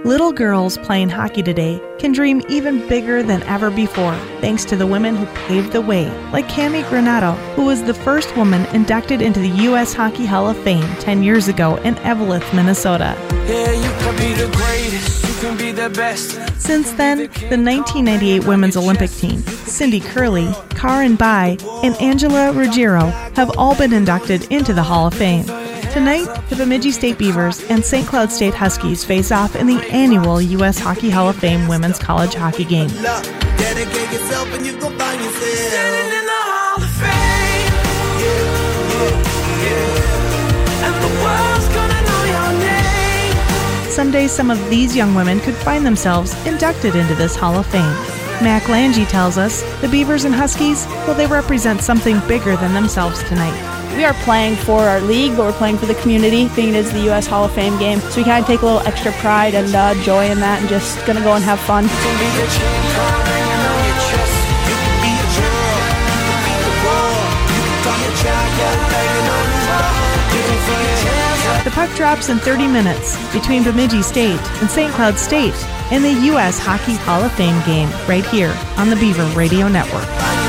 Little girls playing hockey today can dream even bigger than ever before, thanks to the women who paved the way, like Cami Granato, who was the first woman inducted into the U.S. Hockey Hall of Fame 10 years ago in Eveleth, Minnesota. Yeah, you can be the greatest, you can be the best. Since then, the 1998 Women's Olympic team, Cindy Curley, Karin Bai, and Angela Ruggiero have all been inducted into the Hall of Fame. Tonight, the Bemidji State Beavers and St. Cloud State Huskies face off in the annual U.S. Hockey Hall of Fame Women's College Hockey Game. Dedicate yourself and you gon' find yourself standing in the Hall of Fame. Yeah. And the world's gonna know your name. Someday, some of these young women could find themselves inducted into this Hall of Fame. Mac Lange tells us the Beavers and Huskies, well, they represent something bigger than themselves tonight. We are playing for our league, but we're playing for the community, being it is the U.S. Hall of Fame game. So we kind of take a little extra pride and joy in that and just going to go and have fun. The puck drops in 30 minutes between Bemidji State and St. Cloud State in the U.S. Hockey Hall of Fame game right here on the Beaver Radio Network.